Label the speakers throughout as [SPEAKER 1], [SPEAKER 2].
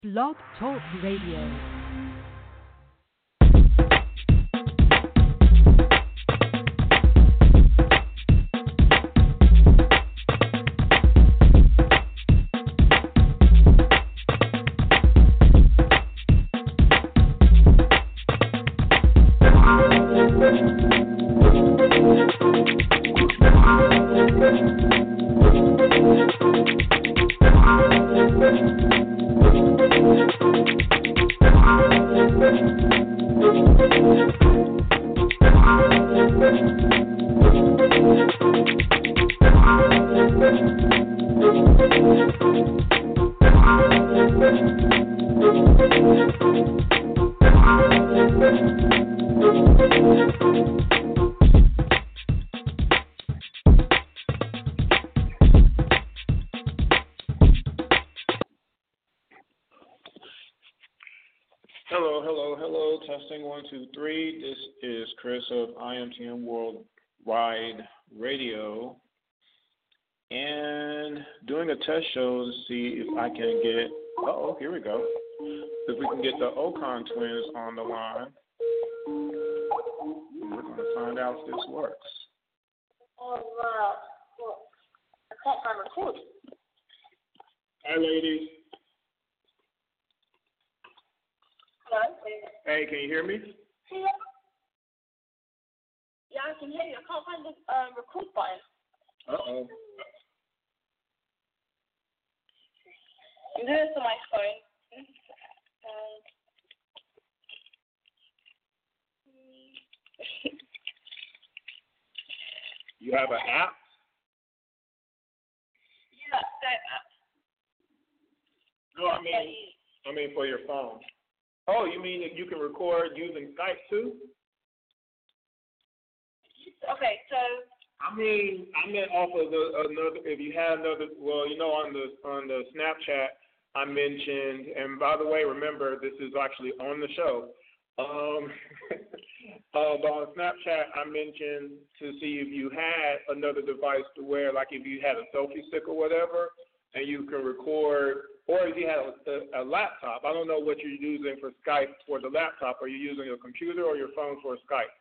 [SPEAKER 1] Blog Talk Radio.
[SPEAKER 2] Hello. Testing 1, 2, 3. This is Chris of IMTM Worldwide Radio, and doing a test show to see if I can get. Here we go. If we can get the Ocon twins on the line, we're going to find out if this works.
[SPEAKER 3] Oh wow! I can't find record.
[SPEAKER 2] Hi, ladies.
[SPEAKER 3] Hello.
[SPEAKER 2] Hey, can you hear me?
[SPEAKER 3] Yeah, I can hear you. I can't find the record button.
[SPEAKER 2] Uh-oh.
[SPEAKER 3] I'm doing this on my phone.
[SPEAKER 2] You have an app?
[SPEAKER 3] Yeah, that app.
[SPEAKER 2] No, I mean for your phone. Oh, you mean that you can record using Skype too?
[SPEAKER 3] Okay, so.
[SPEAKER 2] I meant off of another. If you had another, well, on the Snapchat, I mentioned, and by the way, remember this is actually on the show. But on Snapchat, I mentioned to see if you had another device to where, like, if you had a selfie stick or whatever, and you can record. Or if you had a laptop, I don't know what you're using for Skype for the laptop. Are you using your computer or your phone for Skype?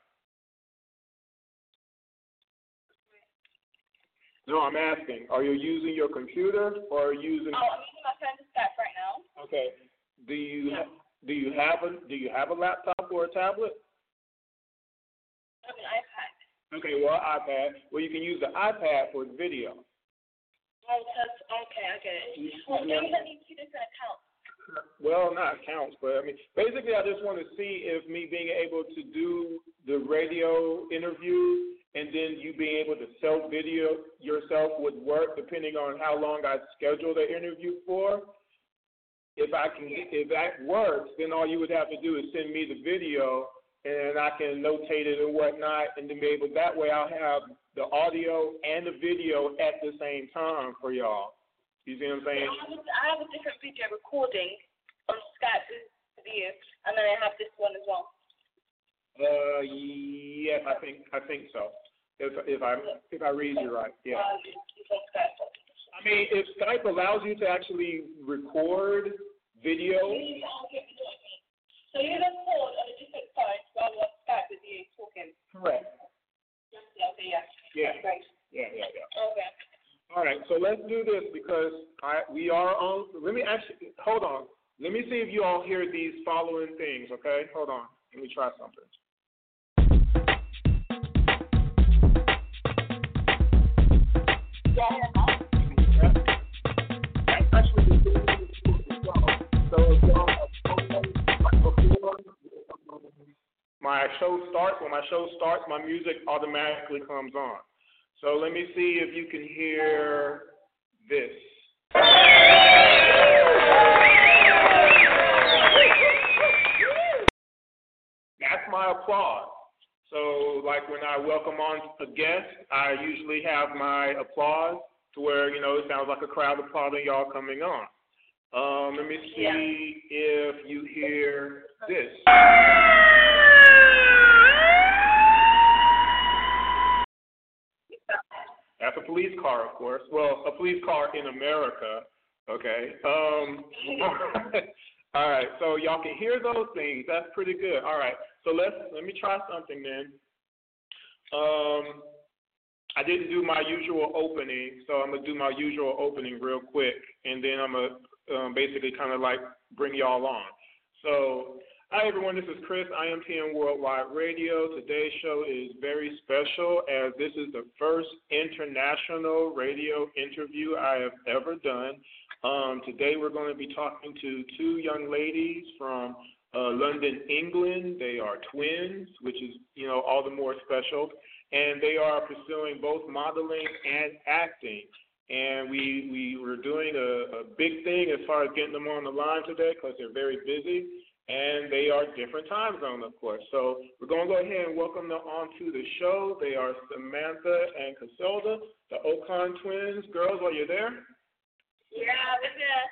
[SPEAKER 2] No, I'm asking. Are you using your computer or are you using?
[SPEAKER 3] Oh, I'm using my phone to Skype right now.
[SPEAKER 2] Okay. Do you have a laptop or a tablet?
[SPEAKER 3] I have an iPad.
[SPEAKER 2] Okay, well, iPad. Well, you can use the iPad for the video.
[SPEAKER 3] Okay, I get it. Well, maybe I need 2 different accounts.
[SPEAKER 2] Well, not accounts, but basically I just want to see if me being able to do the radio interview and then you being able to self-video yourself would work depending on how long I schedule the interview for. If that works, then all you would have to do is send me the video and I can notate it and whatnot, and then be able, that way I'll have the audio and the video at the same time for y'all. You see what I'm saying?
[SPEAKER 3] I have a different video recording on Skype video, and then I have this one as well.
[SPEAKER 2] Yes, I think so. If I read you right, yeah. I mean, if Skype allows you to actually record video.
[SPEAKER 3] So you record on a different phone while on Skype with you talking.
[SPEAKER 2] Correct.
[SPEAKER 3] Okay, yeah.
[SPEAKER 2] Yeah.
[SPEAKER 3] Great.
[SPEAKER 2] Yeah.
[SPEAKER 3] Okay.
[SPEAKER 2] All right, so let's do this because we are on. Hold on. Let me see if you all hear these following things, okay? Hold on. Let me try something. When my show starts, my music automatically comes on. So let me see if you can hear this. That's my applause. So, like when I welcome on a guest, I usually have my applause to where, it sounds like a crowd applauding y'all coming on. Let me see if you hear this. That's a police car, of course. Well, a police car in America. Okay. All right, so y'all can hear those things. That's pretty good. All right, so let me try something then. I didn't do my usual opening, so I'm gonna do my usual opening real quick, and then I'm gonna basically kind of like bring y'all on. So, hi everyone, this is Chris, IMTN Worldwide Radio. Today's show is very special as this is the first international radio interview I have ever done. Today we're going to be talking to two young ladies from London, England. They are twins, which is, all the more special. And they are pursuing both modeling and acting. And we were doing a big thing as far as getting them on the line today because they're very busy. And they are different time zone, of course. So we're going to go ahead and welcome them onto the show. They are Samantha and Casilda, the Ocon twins. Girls, are you there?
[SPEAKER 3] Yeah, we're there.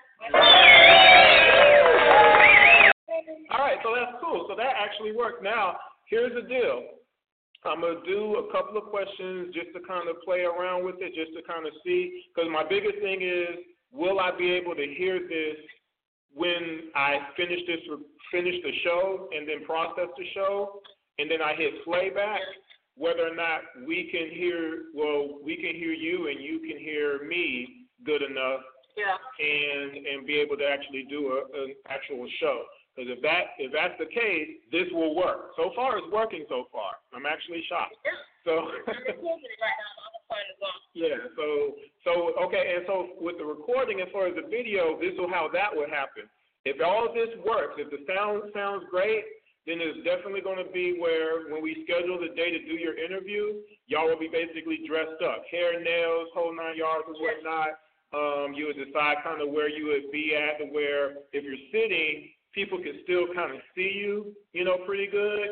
[SPEAKER 2] All right, so that's cool. So that actually worked. Now, here's the deal. I'm going to do a couple of questions just to kind of play around with it, just to kind of see. Because my biggest thing is, will I be able to hear this when I finish the show and then process the show, and then I hit playback, whether or not we can hear you and you can hear me good enough.
[SPEAKER 3] Yeah.
[SPEAKER 2] And be able to actually do an actual show. Because if that's the case, this will work. So far, it's working so far. I'm actually shocked.
[SPEAKER 3] Yeah.
[SPEAKER 2] So.
[SPEAKER 3] I'm recording it right now on the phone as well.
[SPEAKER 2] Yeah. So okay. And so with the recording, as far as the video, this is how that would happen. If all of this works, if the sound sounds great, then it's definitely going to be where when we schedule the day to do your interview, y'all will be basically dressed up, hair, nails, whole 9 yards and whatnot. You would decide kind of where you would be at, to where if you're sitting, people can still kind of see you, pretty good,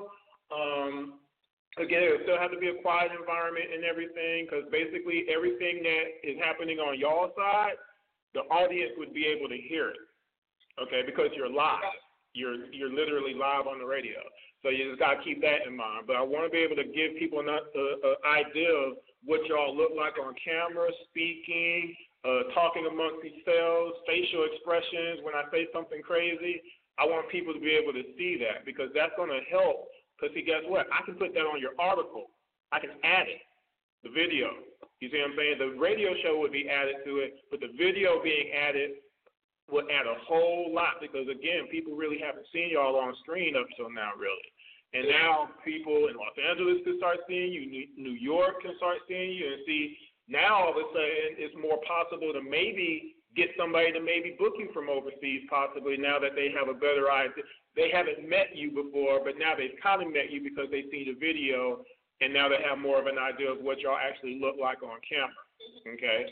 [SPEAKER 2] Again, it still have to be a quiet environment and everything, because basically everything that is happening on y'all side, the audience would be able to hear it, okay, because you're live. You're literally live on the radio. So you just got to keep that in mind. But I want to be able to give people an idea of what y'all look like on camera, speaking, talking amongst yourselves, facial expressions. When I say something crazy, I want people to be able to see that, because that's going to help. Because, see, guess what? I can put that on your article. I can add it, the video. You see what I'm saying? The radio show would be added to it, but the video being added would add a whole lot, because, again, people really haven't seen y'all on screen up till now, really. And now people in Los Angeles can start seeing you, New York can start seeing you, and see, now all of a sudden it's more possible to maybe get somebody to maybe book you from overseas, possibly, now that they have a better idea. They haven't met you before, but now they've kind of met you because they see the video, and now they have more of an idea of what y'all actually look like on camera, okay?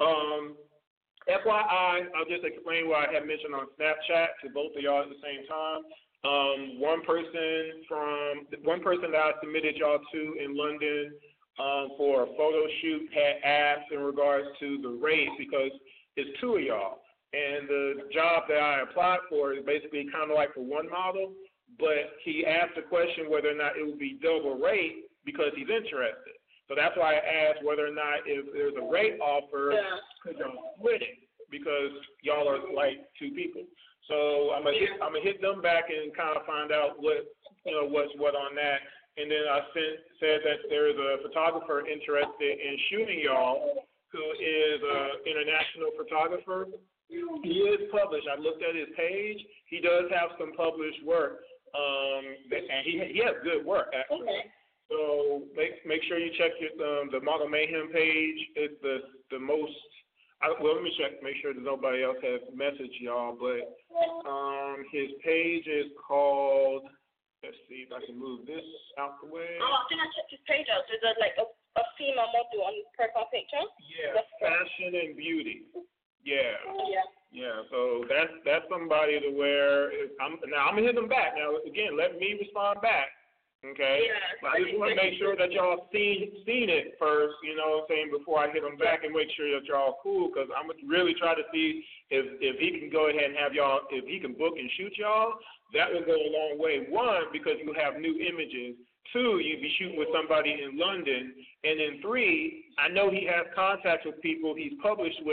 [SPEAKER 2] FYI, I'll just explain what I had mentioned on Snapchat to both of y'all at the same time. One person that I submitted y'all to in London for a photo shoot had asked in regards to the rate, because it's two of y'all. And the job that I applied for is basically kind of like for one model, but he asked the question whether or not it would be double rate because he's interested. So that's why I asked whether or not if there's a rate offer, could y'all split it, because y'all are like two people. So I'm gonna hit them back and kind of find out what's what on that. And then I said that there is a photographer interested in shooting y'all, who is an international photographer. He is published. I looked at his page. He does have some published work, and he has good work actually. Okay. So make sure you check the Model Mayhem page. It's the most. Well, let me check. Make sure that nobody else has messaged y'all. But his page is called. Let's see if I can move this out the way.
[SPEAKER 3] I think I checked his page out. So there's like a female model on his profile picture.
[SPEAKER 2] Yeah, fashion and beauty. Yeah. So that's somebody to where I'm gonna hit them back. Now again, let me respond back. Okay. Yeah, but I just want to make sure that y'all seen it first. You know what I'm saying, before I hit them back, and make sure that y'all cool, because I'm gonna really try to see if he can go ahead and have y'all, if he can book and shoot y'all. That will go a long way. One, because you have new images. Two, you'd be shooting with somebody in London. And then three, I know he has contacts with people he's published with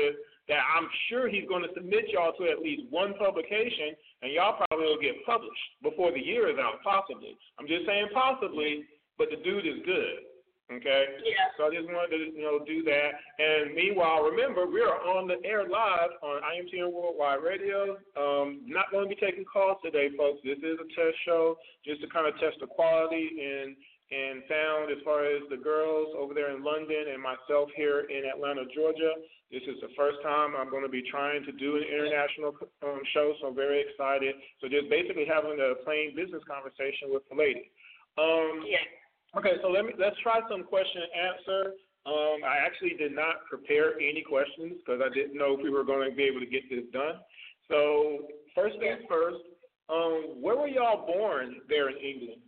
[SPEAKER 2] that I'm sure he's going to submit y'all to at least one publication, and y'all probably will get published before the year is out, possibly. I'm just saying possibly, but the dude is good. Okay?
[SPEAKER 3] Yeah.
[SPEAKER 2] So I just wanted to, do that. And meanwhile, remember, we are on the air live on IMTN Worldwide Radio. Not going to be taking calls today, folks. This is a test show just to kind of test the quality and sound as far as the girls over there in London and myself here in Atlanta, Georgia. This is the first time I'm going to be trying to do an international show, so I'm very excited. So just basically having a plain business conversation with the lady.
[SPEAKER 3] Yeah.
[SPEAKER 2] Okay, so let's try some question and answer. I actually did not prepare any questions because I didn't know if we were going to be able to get this done. So first things first, where were y'all born there in England?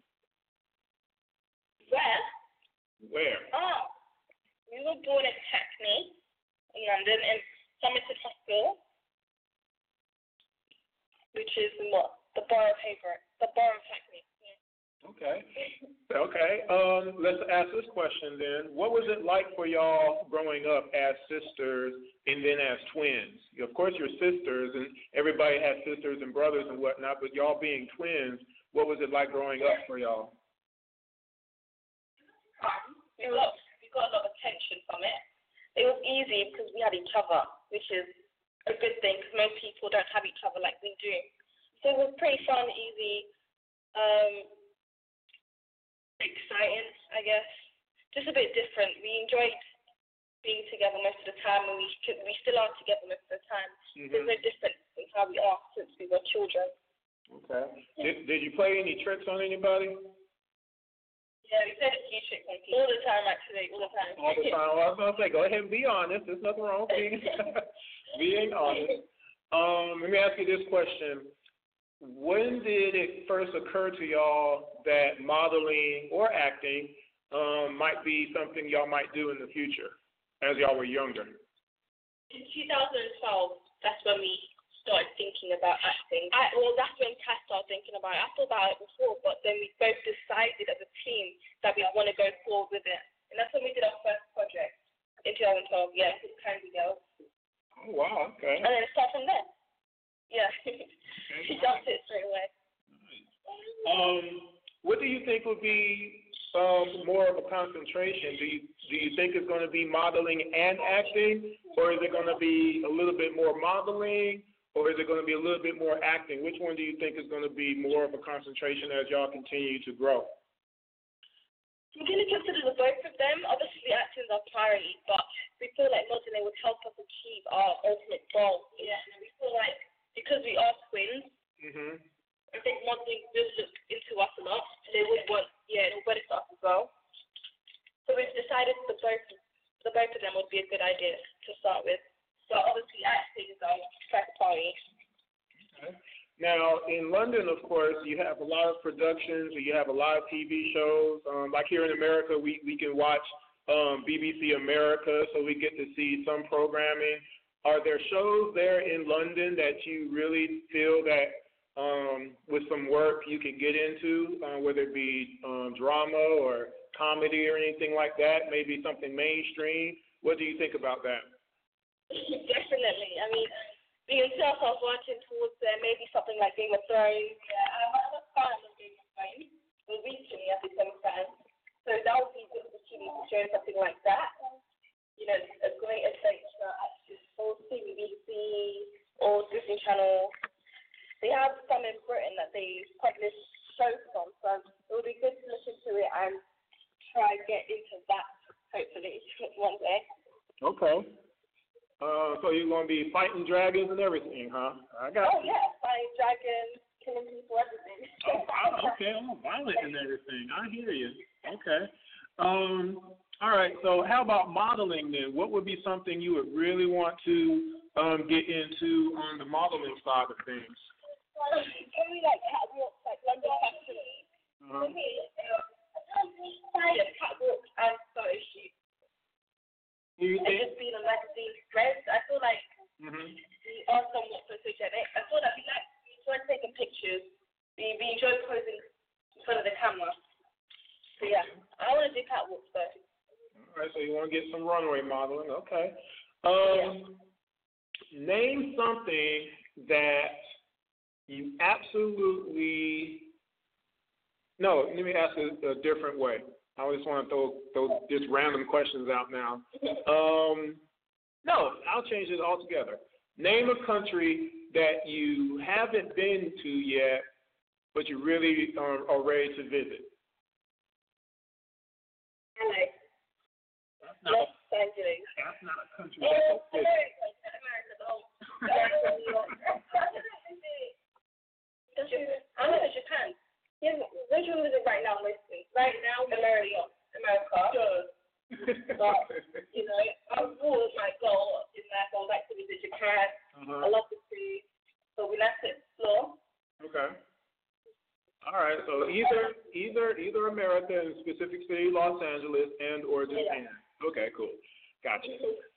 [SPEAKER 2] Where?
[SPEAKER 3] Oh, we were born in Hackney, in London, in Somerset Hospital, which is the borough of Haverhill, the borough of Hackney.
[SPEAKER 2] Okay. Let's ask this question then. What was it like for y'all growing up as sisters and then as twins? Of course, you're sisters, and everybody has sisters and brothers and whatnot, but y'all being twins, what was it like growing up for y'all?
[SPEAKER 3] We got a lot of attention from it. It was easy because we had each other, which is a good thing because most people don't have each other like we do. So it was pretty fun, easy. Exciting, I guess. Just a bit different. We enjoyed being together most of the time, and we still are together most of the time.
[SPEAKER 2] Mm-hmm.
[SPEAKER 3] There's no difference in how we are since we were children.
[SPEAKER 2] Okay. Did you play any tricks on anybody?
[SPEAKER 3] Yeah, we played a few tricks on people. All the time, actually. All the time.
[SPEAKER 2] All the time. Well, I was going to say, go ahead and be honest. There's nothing wrong with being honest. Let me ask you this question. When did it first occur to y'all that modeling or acting might be something y'all might do in the future as y'all were younger?
[SPEAKER 3] In 2012, that's when we started thinking about acting. That's when Cass started thinking about it. I thought about it before, but then we both decided as a team that we want to go forward with it. And that's when we did our first project in 2012. Yeah, it's Candy Girls.
[SPEAKER 2] Oh, wow, okay.
[SPEAKER 3] And then it started from there. Yeah. She jumped it straight away.
[SPEAKER 2] What do you think would be more of a concentration? Do you think it's going to be modeling and acting, or is it going to be a little bit more modeling, or is it going to be a little bit more acting? Which one do you think is going to be more of a concentration as y'all continue to grow?
[SPEAKER 3] We're going to consider the both of them. Obviously, acting is our priority, but we feel like modeling would help us achieve our ultimate goal. Yeah, and we feel like because we are twins, I think modeling will look into us a lot, and they would want, it will benefit us as well. So we've decided the both of them would be a good idea to start with. So obviously, acting is our first priority.
[SPEAKER 2] Okay. Now, in London, of course, you have a lot of productions, you have a lot of TV shows. Like here in America, we can watch BBC America, so we get to see some programming. Are there shows there in London that you really feel that with some work you can get into, whether it be drama or comedy or anything like that, maybe something mainstream? What do you think about that?
[SPEAKER 3] Definitely. I mean, being self, I was watching towards maybe something like Game of Thrones. Yeah, I'm a fan of Game of Thrones. But recently, I've become a fan. So that would be a good opportunity to show something like that. You know, a great adventure actually for BBC or Disney Channel. They have some in Britain that they publish shows on, so it would be good to look into it and try and get into that, hopefully, one day.
[SPEAKER 2] Okay. So you're going to be fighting dragons and everything, huh?
[SPEAKER 3] Oh, yeah, fighting dragons, killing people, everything.
[SPEAKER 2] Oh, wow, okay. Oh, violent and everything. I hear you. Okay. All right, so how about modeling then? What would be something you would really want to get into on the modeling side of things?
[SPEAKER 3] Maybe like catwalks, like London Fashion Week. Maybe catwalk and photo shoot.
[SPEAKER 2] You think?
[SPEAKER 3] And just being a magazine press. I feel like we are somewhat photogenic. I feel like we enjoy taking pictures. We enjoy posing in front of the camera. So yeah, I want to do catwalks though.
[SPEAKER 2] All right, so you want to get some runway modeling. Okay. name something that you absolutely. No, let me ask it a different way. I just want to throw just random questions out now. No, I'll change it altogether. Name a country that you haven't been to yet, but you really are ready to visit.
[SPEAKER 3] LA. Los Angeles.
[SPEAKER 2] That's not a country.
[SPEAKER 3] America, though. I'm in Japan. Yeah, which one is it right now, listening? Right now, America. Sure. But, you know, my goal is that I would like to visit Japan. I love the food. So we like to explore.
[SPEAKER 2] Okay. All right. So either America in specific city, Los Angeles, and or Japan. Yeah. Okay, cool. Gotcha.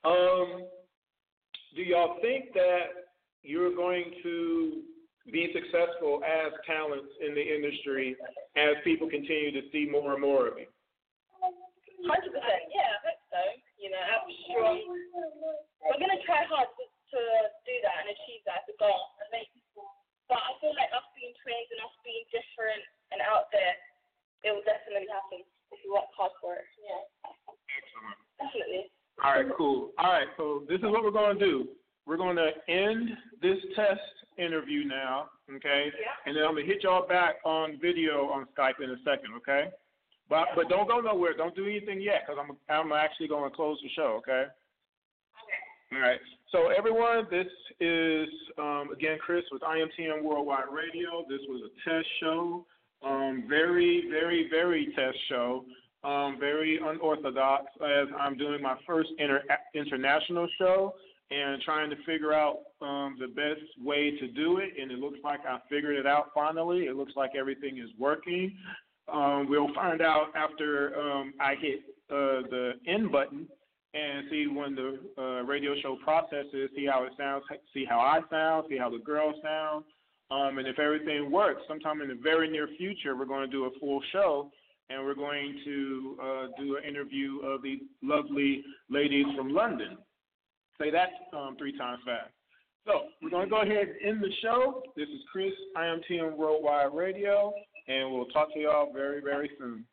[SPEAKER 2] Do y'all think that you're going to be successful as talents in the industry as people continue to see more and more of you?
[SPEAKER 3] 100%. Yeah, I hope so. You know, I'm sure we're going to try hard to do that and achieve that as a goal. But I feel like us being twins and us being different and out there, it will definitely happen if you work hard for it. Yeah.
[SPEAKER 2] Excellent.
[SPEAKER 3] Definitely.
[SPEAKER 2] All right, cool. All right, so this is what we're going to do. We're going to end this test interview now, okay? Yeah. And then I'm going to hit y'all back on video on Skype in a second, okay? But don't go nowhere. Don't do anything yet because I'm actually going to close the show, okay? Okay. All right. So, everyone, this is, again, Chris with IMTM Worldwide Radio. This was a test show, very, very, very test show, very unorthodox as I'm doing my first international show and trying to figure out the best way to do it. And it looks like I figured it out finally. It looks like everything is working. We'll find out after I hit the end button and see when the radio show processes, see how it sounds, see how I sound, see how the girls sound, and if everything works. Sometime in the very near future, we're going to do a full show, and we're going to do an interview of these lovely ladies from London. Say that 3 times fast. So we're going to go ahead and end the show. This is Chris, IMTM Worldwide Radio. And we'll talk to y'all very, very soon.